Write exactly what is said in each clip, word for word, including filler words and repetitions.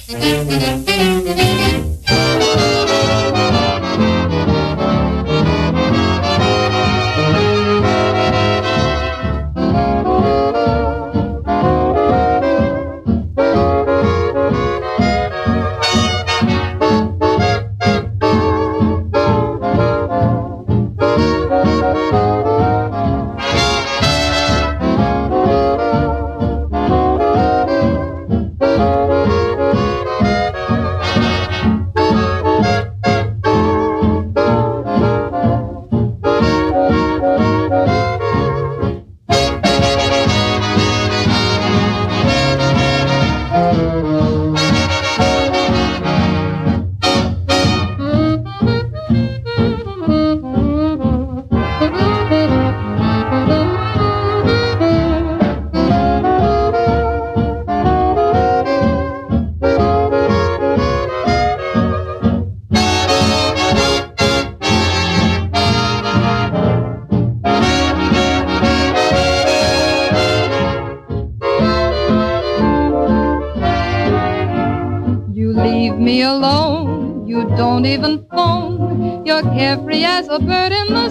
Leave me alone, you don't even phone. You're carefree as a bird in the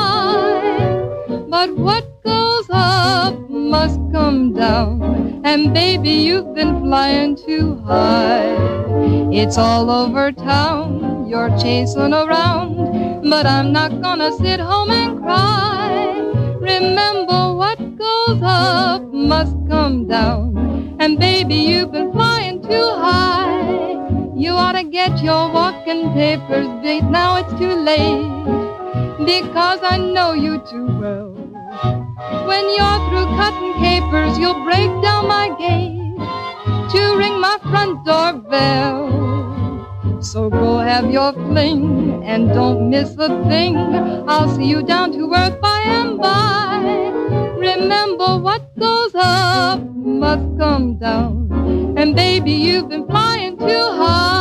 sky. But what goes up must come down, and baby, you've been flying too high. It's all over town, you're chasing around, but I'm not gonna sit home and cry. Remember, what goes up must come down, and baby, you've been flying too high. You ought to get your walking papers, babe, now it's too late, because I know you too well. When you're through cutting capers, you'll break down my gate to ring my front door bell. So go have your fling and don't miss a thing. I'll see you down to earth by and by. Remember, what goes up must come down, and baby, you've been flying too high.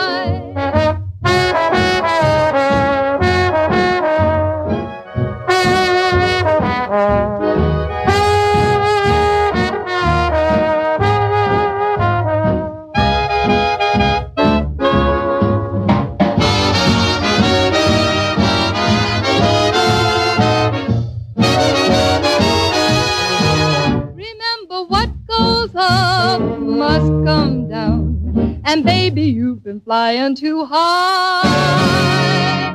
Must come down, and baby, you've been flying too high.